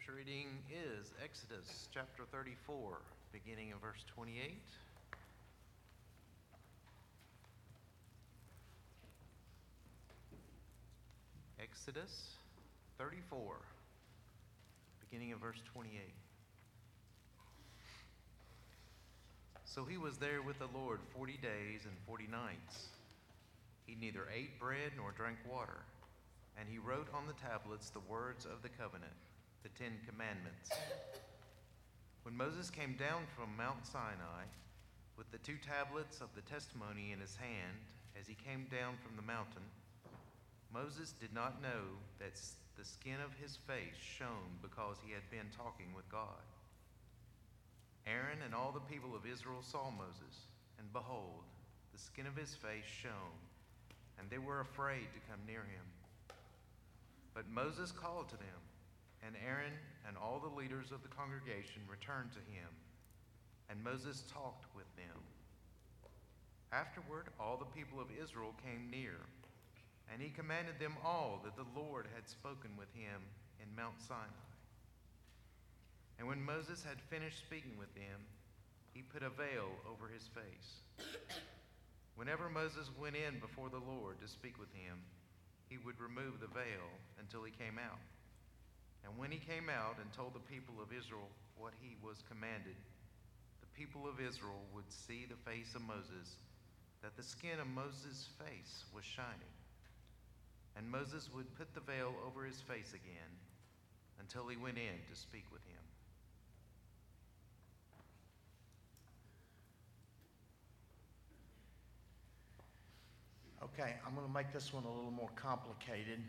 Scripture reading is Exodus chapter 34, beginning in verse 28. Exodus 34, beginning in verse 28. So he was there with the Lord 40 days and 40 nights. He neither ate bread nor drank water, and he wrote on the tablets the words of the covenant, the 10 Commandments. When Moses came down from Mount Sinai with the 2 tablets of the testimony in his hand, as he came down from the mountain, Moses did not know that the skin of his face shone because he had been talking with God. Aaron and all the people of Israel saw Moses, and behold, the skin of his face shone, and they were afraid to come near him. But Moses called to them, and Aaron and all the leaders of the congregation returned to him, and Moses talked with them. Afterward, all the people of Israel came near, and he commanded them all that the Lord had spoken with him in Mount Sinai. And when Moses had finished speaking with them, he put a veil over his face. Whenever Moses went in before the Lord to speak with him, he would remove the veil until he came out. And when he came out and told the people of Israel what he was commanded, the people of Israel would see the face of Moses, that the skin of Moses' face was shining. And Moses would put the veil over his face again until he went in to speak with him. Okay, I'm going to make this one a little more complicated.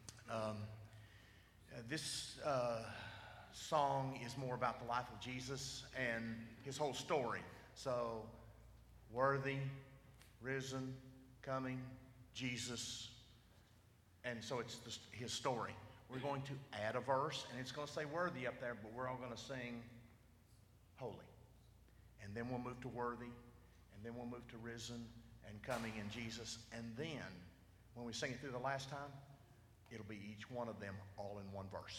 This song is more about the life of Jesus and his whole story. So, worthy, risen, coming, Jesus. And so it's his story. We're going to add a verse, and it's going to say worthy up there, but we're all going to sing holy. And then we'll move to worthy, and then we'll move to risen and coming in Jesus. And then, when we sing it through the last time, it'll be each one of them all in one verse.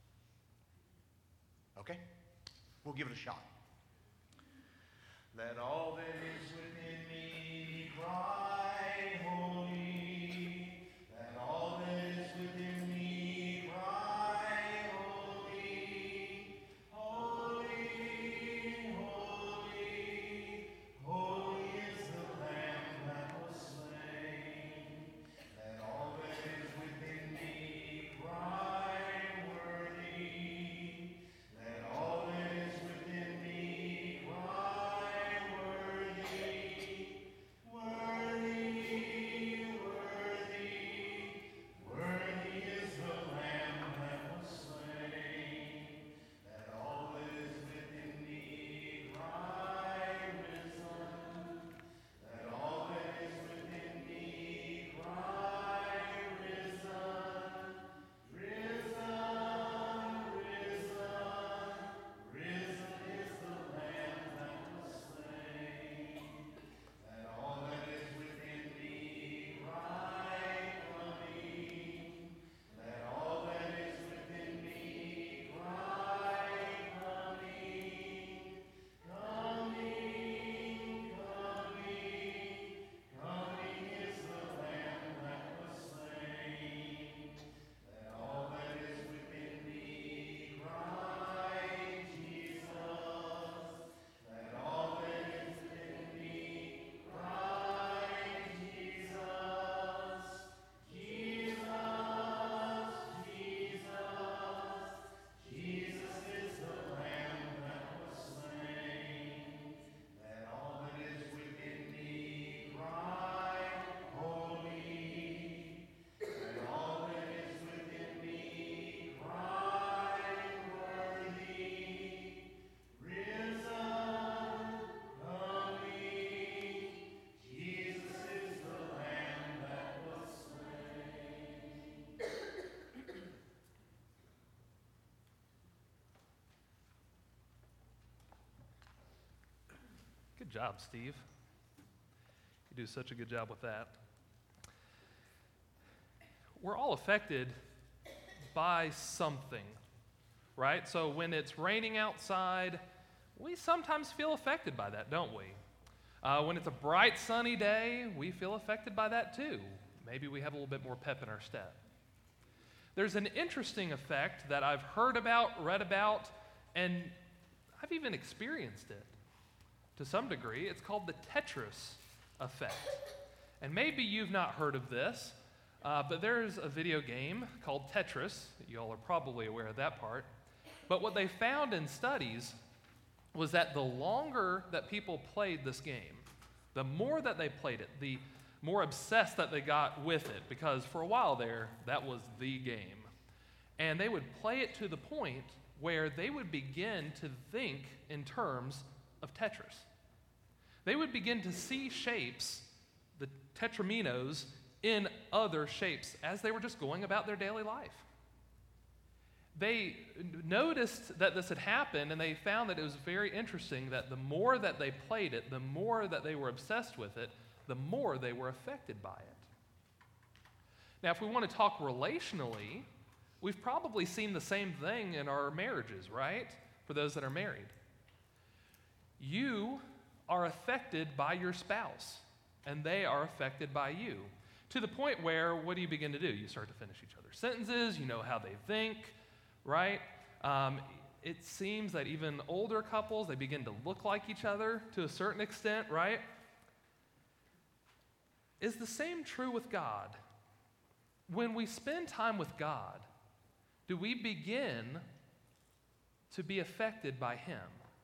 Okay? We'll give it a shot. Let all that is within me cry holy. Let all that is within me cry holy. Holy, holy, holy is the Lamb that was slain. Let all that is within me cry worthy. Let all that is within me cry worthy. Worthy, worthy, worthy is the Lamb that was slain. Let all that is within me cry risen. Let all that is within me cry risen. Risen, risen, risen is the Lamb that was slain. Let all that is within me cry coming. Let all that is within me cry coming. Coming, coming, coming is the Lamb that was slain. Let all that is within me cry Jesus. Let all that is within me cry Jesus. Jesus, Jesus, Jesus is the Lamb that was slain. Let all that is within me cry holy. Let all that is within me cry worthy. Risen, coming, Jesus is the Lamb that was slain. Good job, Steve. You do such a good job with that. We're all affected by something. right? So when it's raining outside, we sometimes feel affected by that, don't we? When it's a bright, sunny day, we feel affected by that too. Maybe we have a little bit more pep in our step. There's an interesting effect that I've heard about, read about, and I've even experienced it to some degree. It's called the Tetris effect. And maybe you've not heard of this, but there's a video game called Tetris. You all are probably aware of that part. But what they found in studies was that the longer that people played this game, the more that they played it, the more obsessed that they got with it, because for a while there, that was the game. And they would play it to the point where they would begin to think in terms of Tetris. They would begin to see shapes, the tetraminos, in other shapes as they were just going about their daily life. They noticed that this had happened, and they found that it was very interesting that the more that they played it, the more that they were obsessed with it, the more they were affected by it. Now, if we want to talk relationally, we've probably seen the same thing in our marriages, right? For those that are married. You are affected by your spouse, and they are affected by you. To the point where, what do you begin to do? You start to finish each other's sentences, you know how they think, right? It seems that even older couples, they begin to look like each other to a certain extent, right? Is the same true with God? When we spend time with God, do we begin to be affected by Him?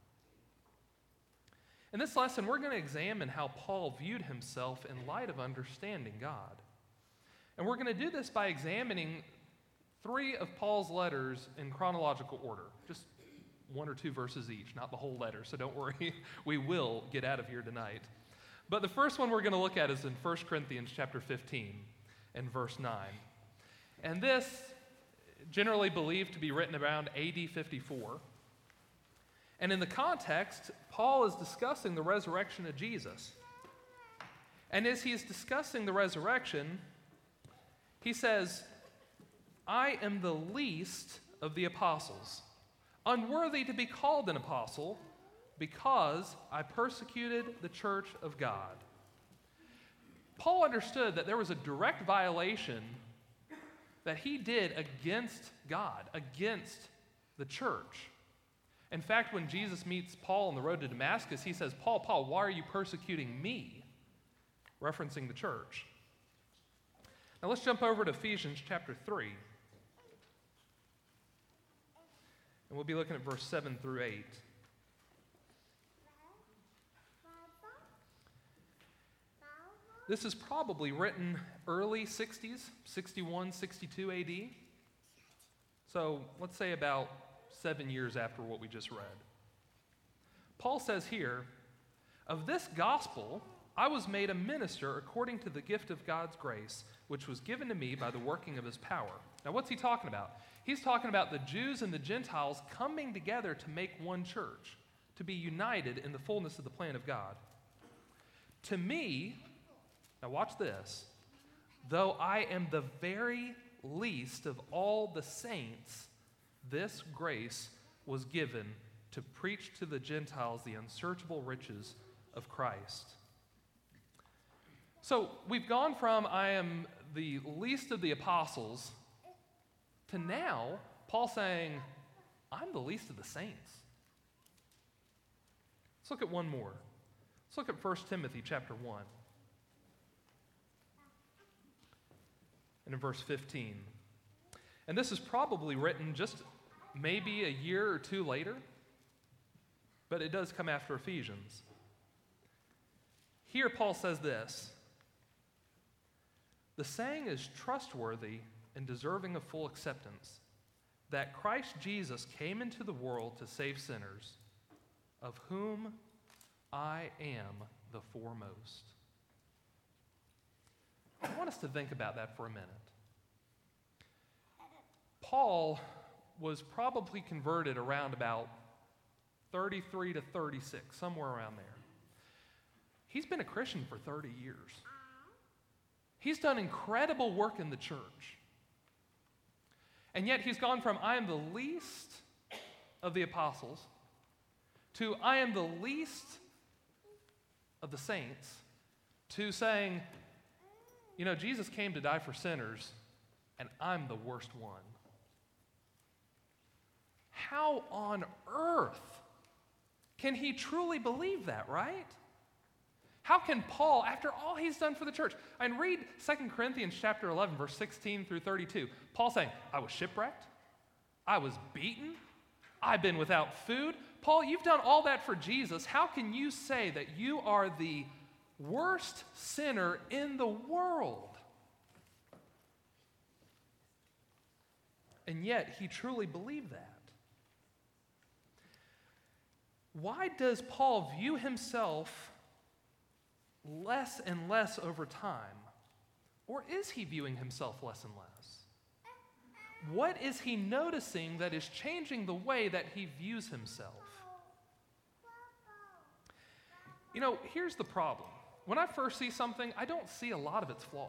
In this lesson, we're going to examine how Paul viewed himself in light of understanding God. And we're going to do this by examining 3 of Paul's letters in chronological order, just 1 or 2 verses each, not the whole letter, so don't worry, we will get out of here tonight. But the first one we're going to look at is in 1 Corinthians chapter 15 and verse 9. And this, generally believed to be written around AD 54. And in the context, Paul is discussing the resurrection of Jesus. And as he's discussing the resurrection, he says, I am the least of the apostles, unworthy to be called an apostle, because I persecuted the church of God. Paul understood that there was a direct violation that he did against God, against the church. In fact, when Jesus meets Paul on the road to Damascus, he says, Paul, Paul, why are you persecuting me? Referencing the church. Now let's jump over to Ephesians chapter 3. And we'll be looking at verse 7 through 8. This is probably written early 60s, 61, 62 AD. So let's say about 7 years after what we just read. Paul says here, of this gospel I was made a minister according to the gift of God's grace, which was given to me by the working of his power. Now what's he talking about? He's talking about the Jews and the Gentiles coming together to make one church, to be united in the fullness of the plan of God. To me, now watch this, though I am the very least of all the saints, this grace was given to preach to the Gentiles the unsearchable riches of Christ. So we've gone from I am the least of the apostles to now Paul saying, I'm the least of the saints. Let's look at one more. Let's look at 1 Timothy chapter 1. And in verse 15. And this is probably written just maybe a year or 2 later, but it does come after Ephesians. Here Paul says this, the saying is trustworthy and deserving of full acceptance, that Christ Jesus came into the world to save sinners, of whom I am the foremost. I want us to think about that for a minute. Paul was probably converted around about 33 to 36, somewhere around there. He's been a Christian for 30 years. He's done incredible work in the church. And yet he's gone from I am the least of the apostles to I am the least of the saints to saying, you know, Jesus came to die for sinners, and I'm the worst one. How on earth can he truly believe that, right? How can Paul, after all he's done for the church, and read 2 Corinthians chapter 11, verse 16 through 32, Paul saying, I was shipwrecked, I was beaten, I've been without food. Paul, you've done all that for Jesus. How can you say that you are the worst sinner in the world? And yet, he truly believed that. Why does Paul view himself less and less over time? Or is he viewing himself less and less? What is he noticing that is changing the way that he views himself? You know, here's the problem. When I first see something, I don't see a lot of its flaws.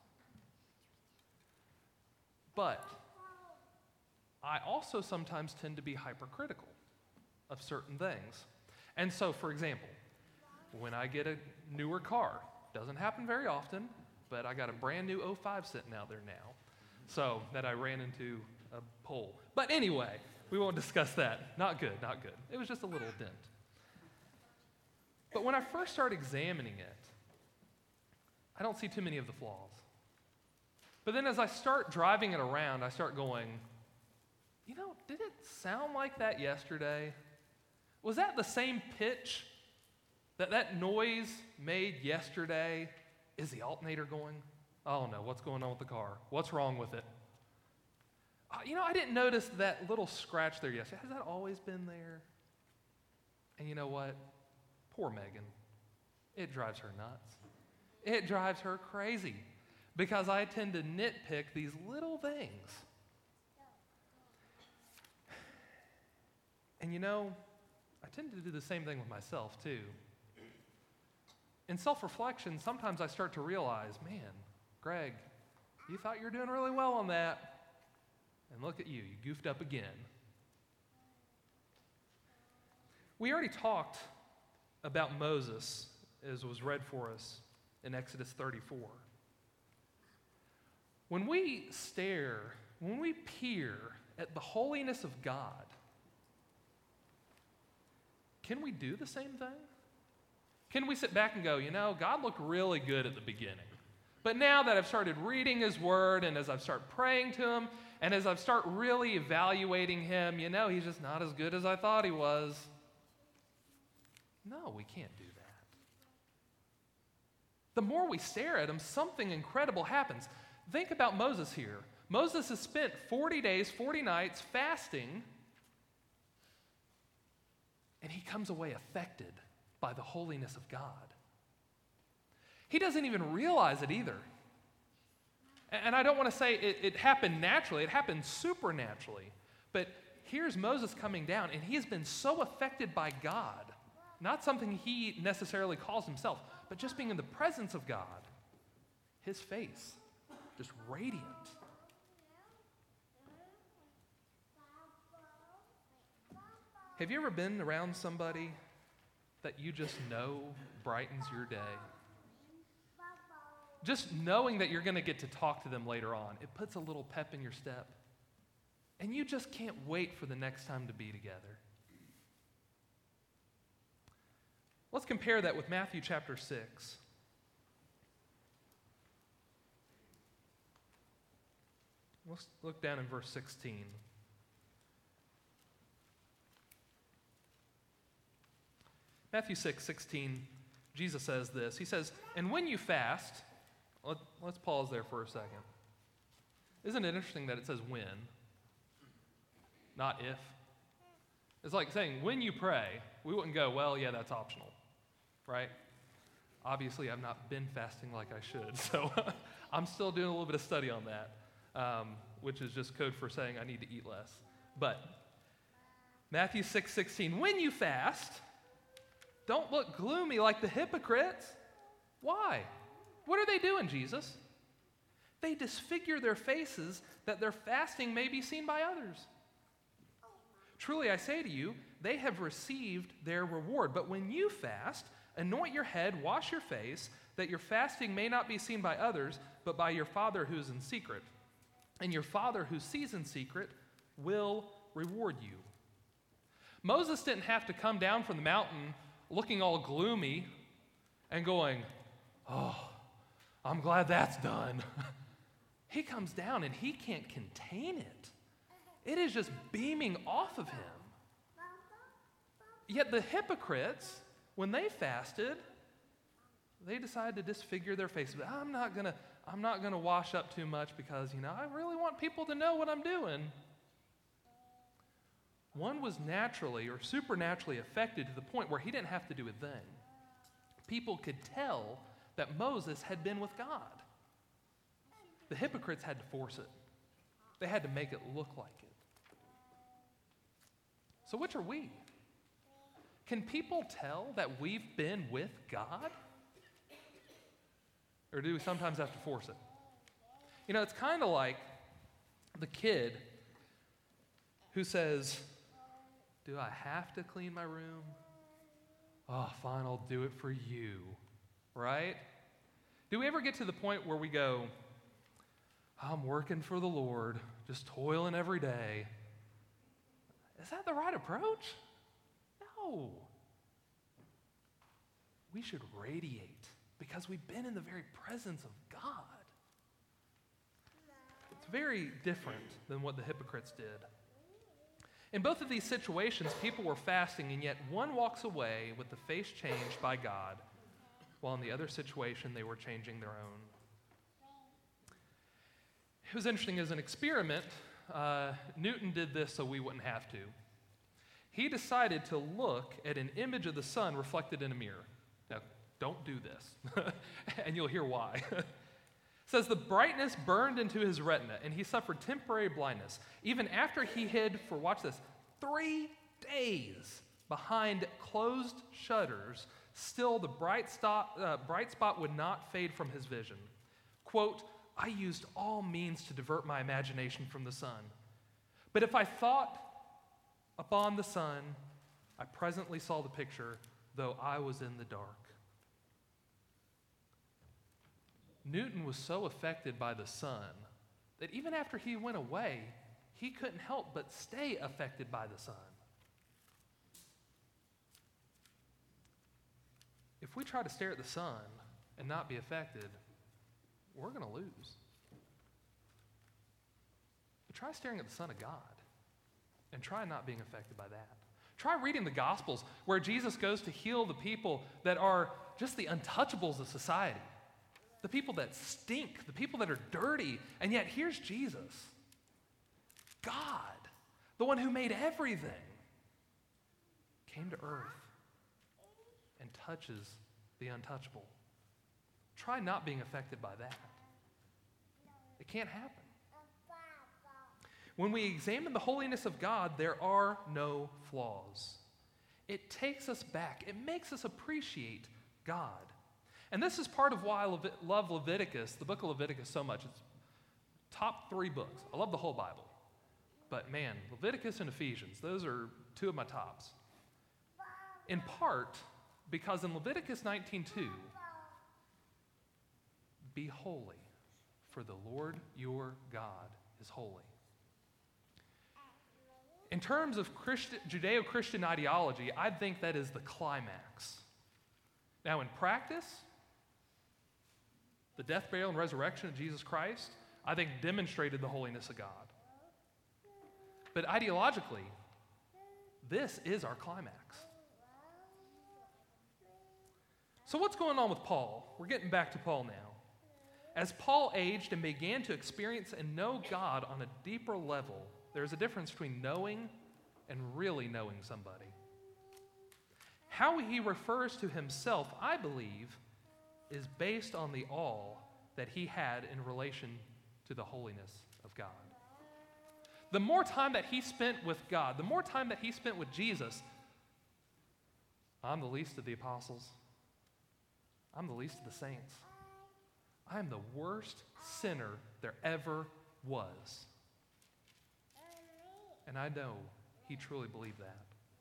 But I also sometimes tend to be hypercritical of certain things. And so, for example, when I get a newer car, doesn't happen very often, but I got a brand new 05 sitting out there now, so that I ran into a pole. But anyway, we won't discuss that. Not good, not good. It was just a little dent. But when I first start examining it, I don't see too many of the flaws. But then as I start driving it around, I start going, you know, did it sound like that yesterday? Was that the same pitch that noise made yesterday? Is the alternator going? Oh no, what's going on with the car? What's wrong with it? You know, I didn't notice that little scratch there yesterday. Has that always been there? And you know what? Poor Megan. It drives her nuts. It drives her crazy because I tend to nitpick these little things. And you know, I tend to do the same thing with myself too. In self-reflection, sometimes I start to realize, man, Greg, you thought you were doing really well on that, and look at you, you goofed up again. We already talked about Moses, as was read for us in Exodus 34. When we stare, when we peer at the holiness of God, can we do the same thing? Can we sit back and go, you know, God looked really good at the beginning. But now that I've started reading His Word and as I've started praying to Him and as I've started really evaluating Him, you know, He's just not as good as I thought He was. No, we can't do that. The more we stare at Him, something incredible happens. Think about Moses here. Moses has spent 40 days, 40 nights fasting, and he comes away affected by the holiness of God. He doesn't even realize it either. And I don't want to say it happened naturally, it happened supernaturally. But here's Moses coming down, and he has been so affected by God, not something he necessarily calls himself, but just being in the presence of God, his face just radiant. Have you ever been around somebody that you just know brightens your day? Just knowing that you're going to get to talk to them later on, it puts a little pep in your step. And you just can't wait for the next time to be together. Let's compare that with Matthew chapter 6. Let's look down in verse 16. Matthew 6:16, Jesus says this. He says, and when you fast, let's pause there for a second. Isn't it interesting that it says when, not if? It's like saying when you pray, we wouldn't go, well, yeah, that's optional, right? Obviously, I've not been fasting like I should, so I'm still doing a little bit of study on that, which is just code for saying I need to eat less. But Matthew 6:16, when you fast, don't look gloomy like the hypocrites. Why? What are they doing, Jesus? They disfigure their faces that their fasting may be seen by others. Truly I say to you, they have received their reward. But when you fast, anoint your head, wash your face, that your fasting may not be seen by others, but by your Father who is in secret. And your Father who sees in secret will reward you. Moses didn't have to come down from the mountain looking all gloomy and going, oh, I'm glad that's done. He comes down and he can't contain it. It is just beaming off of him. Yet the hypocrites, when they fasted, they decided to disfigure their faces. I'm not gonna wash up too much because, I really want people to know what I'm doing. One was naturally or supernaturally affected to the point where he didn't have to do a thing. People could tell that Moses had been with God. The hypocrites had to force it. They had to make it look like it. So which are we? Can people tell that we've been with God? Or do we sometimes have to force it? It's kind of like the kid who says, do I have to clean my room? Oh, fine, I'll do it for you, right? Do we ever get to the point where we go, I'm working for the Lord, just toiling every day? Is that the right approach? No. We should radiate because we've been in the very presence of God. It's very different than what the hypocrites did. In both of these situations, people were fasting, and yet one walks away with the face changed by God, while in the other situation, they were changing their own. It was interesting as an experiment. Newton did this so we wouldn't have to. He decided to look at an image of the sun reflected in a mirror. Now, don't do this, and you'll hear why. It says the brightness burned into his retina, and he suffered temporary blindness. Even after he hid for, watch this, 3 days behind closed shutters, still the bright spot would not fade from his vision. Quote, I used all means to divert my imagination from the sun. But if I thought upon the sun, I presently saw the picture, though I was in the dark. Newton was so affected by the sun that even after he went away, he couldn't help but stay affected by the sun. If we try to stare at the sun and not be affected, we're going to lose. But try staring at the Son of God and try not being affected by that. Try reading the Gospels where Jesus goes to heal the people that are just the untouchables of society. The people that stink, the people that are dirty, and yet here's Jesus, God, the one who made everything, came to earth and touches the untouchable. Try not being affected by that. It can't happen. When we examine the holiness of God, there are no flaws. It takes us back. It makes us appreciate God. And this is part of why I love Leviticus, the book of Leviticus, so much. It's top 3 books. I love the whole Bible. But man, Leviticus and Ephesians, those are 2 of my tops. In part because in Leviticus 19:2, be holy, for the Lord your God is holy. In terms of Judeo-Christian ideology, I think that is the climax. Now, in practice, the death, burial, and resurrection of Jesus Christ, I think, demonstrated the holiness of God. But ideologically, this is our climax. So what's going on with Paul? We're getting back to Paul now. As Paul aged and began to experience and know God on a deeper level, there's a difference between knowing and really knowing somebody. How he refers to himself, I believe, is based on the awe that he had in relation to the holiness of God. The more time that he spent with God, the more time that he spent with Jesus, I'm the least of the apostles. I'm the least of the saints. I am the worst sinner there ever was. And I know he truly believed that.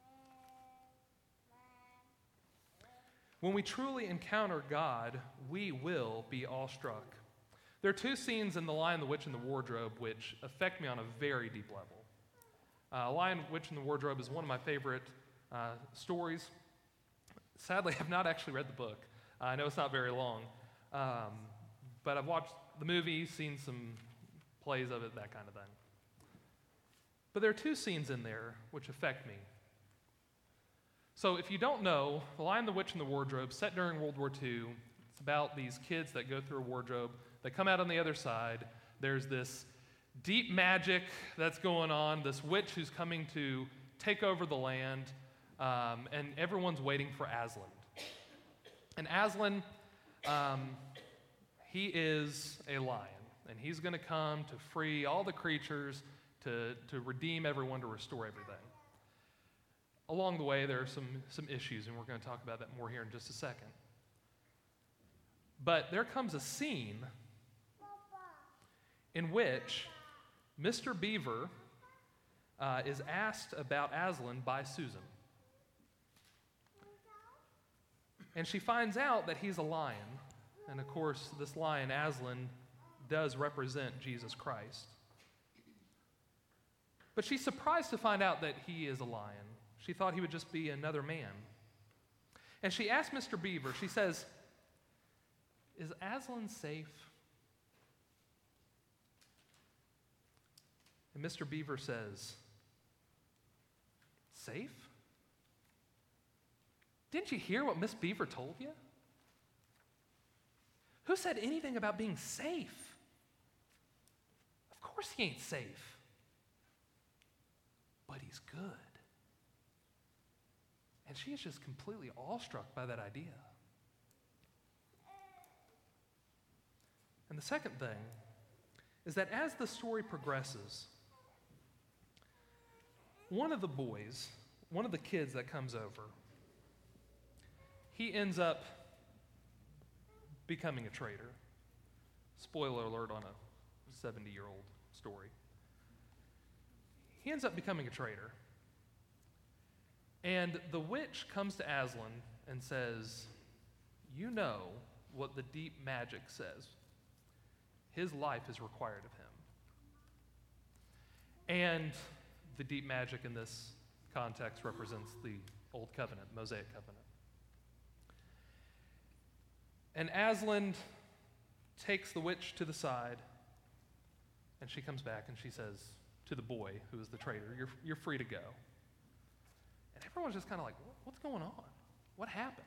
When we truly encounter God, we will be awestruck. There are two scenes in The Lion, the Witch, and the Wardrobe which affect me on a very deep level. Lion, Witch, and the Wardrobe is one of my favorite stories. Sadly, I've not actually read the book. I know it's not very long. But I've watched the movie, seen some plays of it, that kind of thing. But there are two scenes in there which affect me. So if you don't know, The Lion, the Witch, and the Wardrobe, set during World War II, it's about these kids that go through a wardrobe. They come out on the other side. There's this deep magic that's going on, this witch who's coming to take over the land, and everyone's waiting for Aslan. And Aslan, he is a lion, and he's going to come to free all the creatures, to redeem everyone, to restore everything. Along the way, there are some issues, and we're going to talk about that more here in just a second. But there comes a scene in which Mr. Beaver is asked about Aslan by Susan. And she finds out that he's a lion. And of course, this lion, Aslan, does represent Jesus Christ. But she's surprised to find out that he is a lion. She thought he would just be another man. And she asked Mr. Beaver, she says, "Is Aslan safe?" And Mr. Beaver says, "Safe? Didn't you hear what Miss Beaver told you? Who said anything about being safe? Of course he ain't safe. But he's good." And she is just completely awestruck by that idea. And the second thing is that as the story progresses, one of the boys, one of the kids that comes over, he ends up becoming a traitor. Spoiler alert on a 70-year-old story. He ends up becoming a traitor. And the witch comes to Aslan and says, "You know what the deep magic says. His life is required of him." And the deep magic in this context represents the Old Covenant, Mosaic Covenant. And Aslan takes the witch to the side, and she comes back and she says to the boy, who is the traitor, you're free to go. And everyone's just kind of like, what's going on? What happened?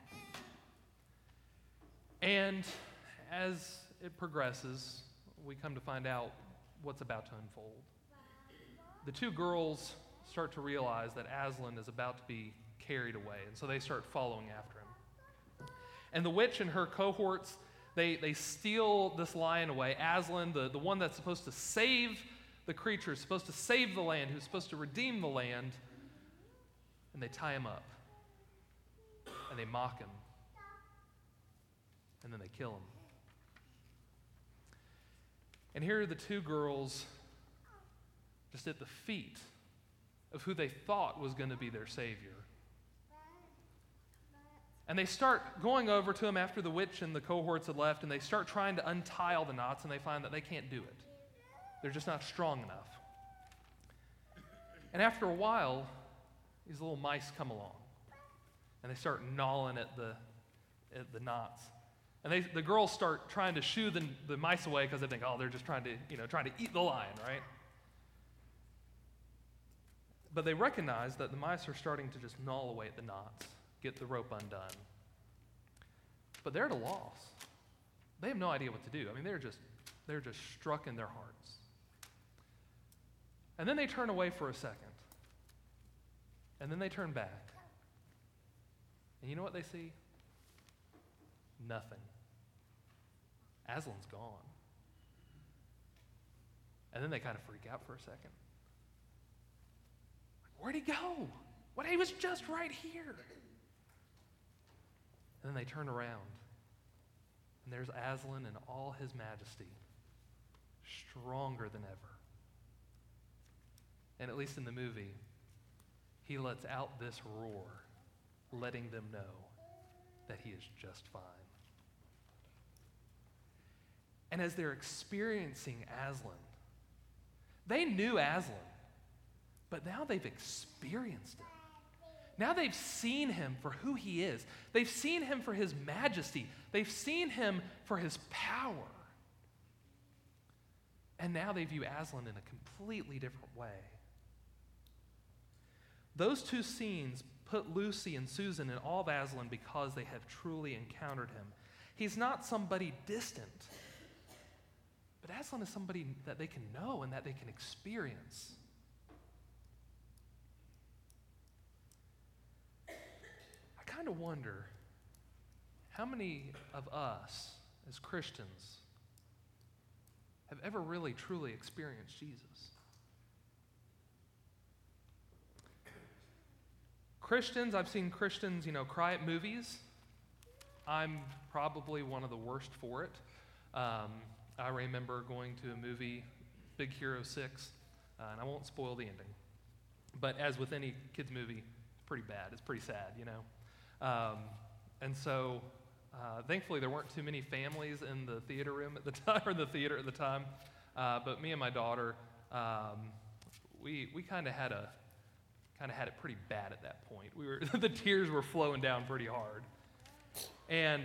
And as it progresses, we come to find out what's about to unfold. The two girls start to realize that Aslan is about to be carried away, and so they start following after him. And the witch and her cohorts, they steal this lion away. Aslan, the one that's supposed to save the creatures, supposed to save the land, who's supposed to redeem the land, and they tie him up, and they mock him, and then they kill him. And here are the two girls just at the feet of who they thought was going to be their savior. And they start going over to him after the witch and the cohorts had left, and they start trying to untie all the knots, and they find that they can't do it. They're just not strong enough. And after a while, these little mice come along, and they start gnawing at the knots. And the girls start trying to shoo the mice away because they think, oh, they're just trying to eat the lion, right? But they recognize that the mice are starting to just gnaw away at the knots, get the rope undone. But they're at a loss. They have no idea what to do. I mean, they're just struck in their hearts. And then they turn away for a second. And then they turn back. And you know what they see? Nothing. Aslan's gone. And then they kind of freak out for a second. Where'd he go? He was just right here. And then they turn around. And there's Aslan in all his majesty, stronger than ever. And at least in the movie, he lets out this roar, letting them know that he is just fine. And as they're experiencing Aslan, they knew Aslan, but now they've experienced him. Now they've seen him for who he is. They've seen him for his majesty. They've seen him for his power. And now they view Aslan in a completely different way. Those two scenes put Lucy and Susan in awe of Aslan because they have truly encountered him. He's not somebody distant, but Aslan is somebody that they can know and that they can experience. I kind of wonder how many of us as Christians have ever really truly experienced Jesus. Christians, I've seen Christians, cry at movies. I'm probably one of the worst for it. I remember going to a movie, Big Hero 6, and I won't spoil the ending. But as with any kids' movie, it's pretty bad. It's pretty sad, And so, thankfully, there weren't too many families in the theater room at the time, or the theater at the time. But me and my daughter, we kind of had it pretty bad at that point. The tears were flowing down pretty hard. And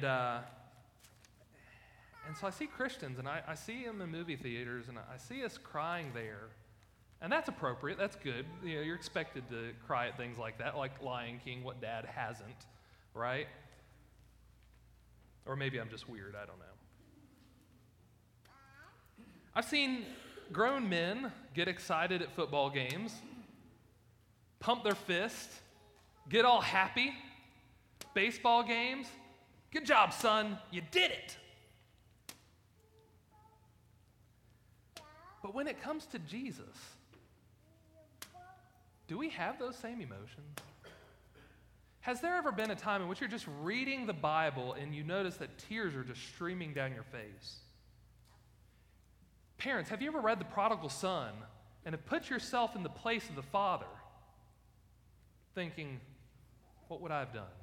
so I see Christians, and I see them in movie theaters, and I see us crying there. And that's appropriate. That's good. You're expected to cry at things like that, like Lion King, what dad hasn't, right? Or maybe I'm just weird. I don't know. I've seen grown men get excited at football games, pump their fist, get all happy. Baseball games, good job, son, you did it. But when it comes to Jesus, do we have those same emotions? Has there ever been a time in which you're just reading the Bible and you notice that tears are just streaming down your face? Parents, have you ever read The Prodigal Son and have put yourself in the place of the father, thinking, what would I have done?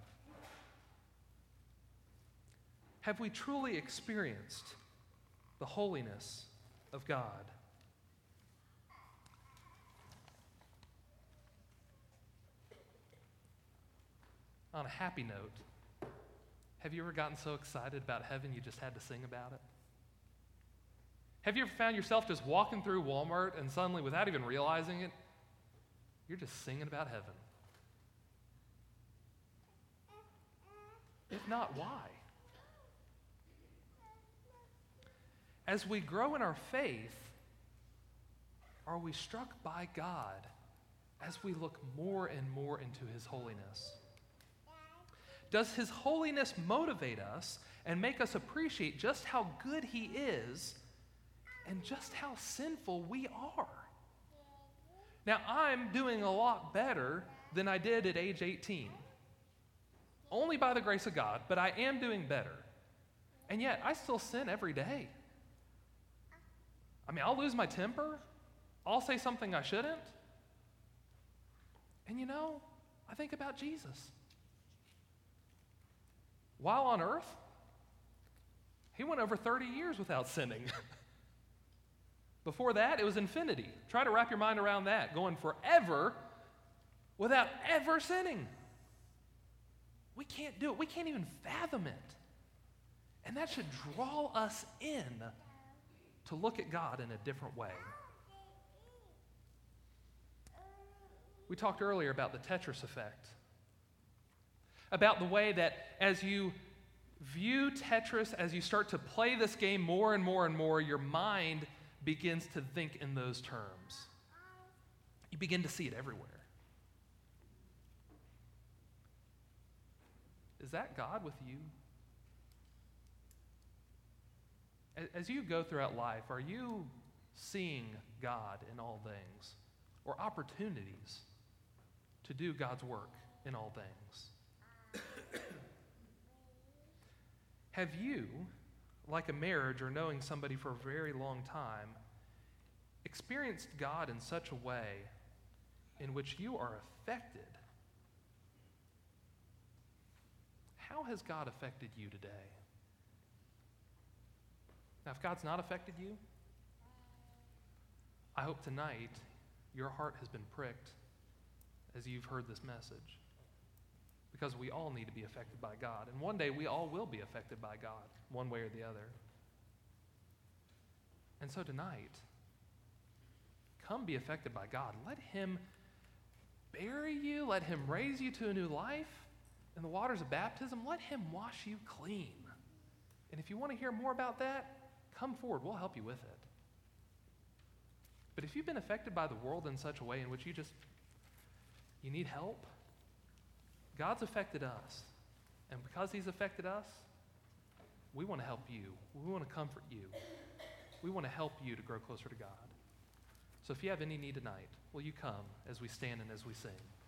Have we truly experienced the holiness of God? On a happy note, have you ever gotten so excited about heaven you just had to sing about it? Have you ever found yourself just walking through Walmart and suddenly, without even realizing it, you're just singing about heaven? If not, why? As we grow in our faith, are we struck by God as we look more and more into his holiness? Does his holiness motivate us and make us appreciate just how good he is and just how sinful we are? Now, I'm doing a lot better than I did at age 18. Only by the grace of God, but I am doing better. And yet, I still sin every day. I'll lose my temper. I'll say something I shouldn't. And I think about Jesus. While on earth, he went over 30 years without sinning. Before that, it was infinity. Try to wrap your mind around that, going forever without ever sinning. We can't do it. We can't even fathom it. And that should draw us in to look at God in a different way. We talked earlier about the Tetris effect, about the way that as you view Tetris, as you start to play this game more and more and more, your mind begins to think in those terms. You begin to see it everywhere. Is that God with you? As you go throughout life, are you seeing God in all things, or opportunities to do God's work in all things? Have you, like a marriage or knowing somebody for a very long time, experienced God in such a way in which you are affected. How has God affected you today? Now, if God's not affected you, I hope tonight your heart has been pricked as you've heard this message. Because we all need to be affected by God. And one day we all will be affected by God, one way or the other. And so tonight, come be affected by God. Let Him bury you. Let Him raise you to a new life in the waters of baptism. Let Him wash you clean. And if you want to hear more about that, come forward. We'll help you with it. But if you've been affected by the world in such a way in which you need help, God's affected us. And because He's affected us, we want to help you. We want to comfort you. We want to help you to grow closer to God. So if you have any need tonight, will you come as we stand and as we sing?